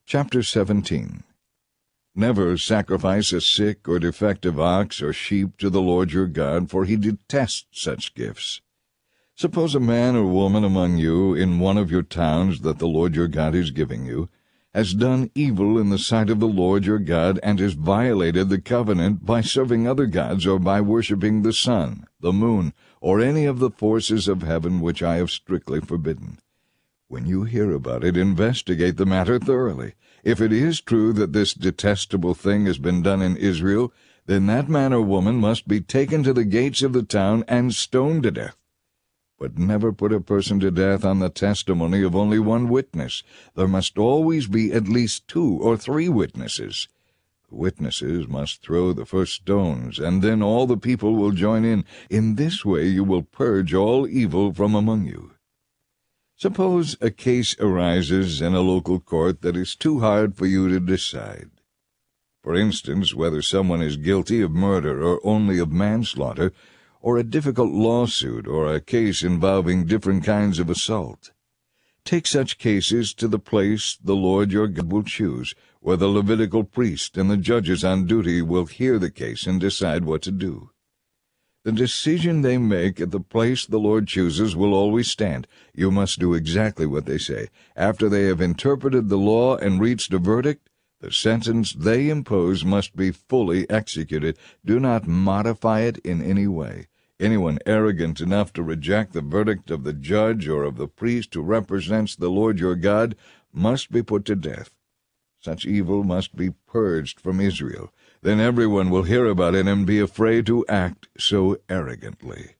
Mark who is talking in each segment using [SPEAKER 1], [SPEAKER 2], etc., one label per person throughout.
[SPEAKER 1] Chapter 17. Never sacrifice a sick or defective ox or sheep to the Lord your God, for he detests such gifts. Suppose a man or woman among you in one of your towns that the Lord your God is giving you has done evil in the sight of the Lord your God, and has violated the covenant by serving other gods or by worshipping the sun, the moon, or any of the forces of heaven which I have strictly forbidden. When you hear about it, investigate the matter thoroughly. If it is true that this detestable thing has been done in Israel, then that man or woman must be taken to the gates of the town and stoned to death. But never put a person to death on the testimony of only one witness. There must always be at least 2 or 3 witnesses. The witnesses must throw the first stones, and then all the people will join in. In this way you will purge all evil from among you. Suppose a case arises in a local court that is too hard for you to decide. For instance, whether someone is guilty of murder or only of manslaughter, or a difficult lawsuit, or a case involving different kinds of assault. Take such cases to the place the Lord your God will choose, where the Levitical priest and the judges on duty will hear the case and decide what to do. The decision they make at the place the Lord chooses will always stand. You must do exactly what they say. After they have interpreted the law and reached a verdict, the sentence they impose must be fully executed. Do not modify it in any way. Anyone arrogant enough to reject the verdict of the judge or of the priest who represents the Lord your God must be put to death. Such evil must be purged from Israel. Then everyone will hear about it and be afraid to act so arrogantly.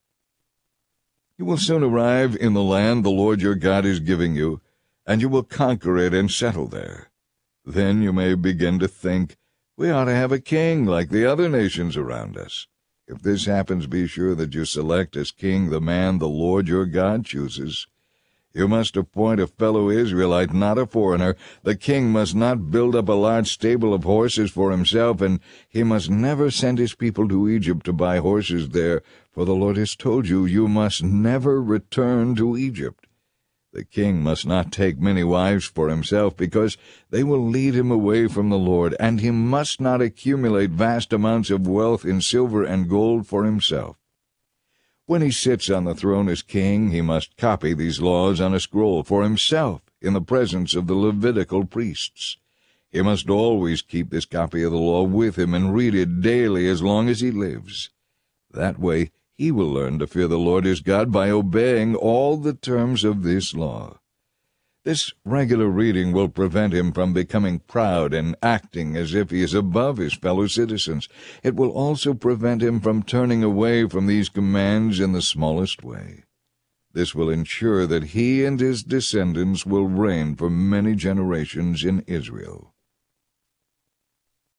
[SPEAKER 1] You will soon arrive in the land the Lord your God is giving you, and you will conquer it and settle there. Then you may begin to think, we ought to have a king like the other nations around us. If this happens, be sure that you select as king the man the Lord your God chooses. You must appoint a fellow Israelite, not a foreigner. The king must not build up a large stable of horses for himself, and he must never send his people to Egypt to buy horses there, for the Lord has told you, you must never return to Egypt. The king must not take many wives for himself, because they will lead him away from the Lord, and he must not accumulate vast amounts of wealth in silver and gold for himself. When he sits on the throne as king, he must copy these laws on a scroll for himself in the presence of the Levitical priests. He must always keep this copy of the law with him and read it daily as long as he lives. That way he will learn to fear the Lord his God by obeying all the terms of this law. This regular reading will prevent him from becoming proud and acting as if he is above his fellow citizens. It will also prevent him from turning away from these commands in the smallest way. This will ensure that he and his descendants will reign for many generations in Israel.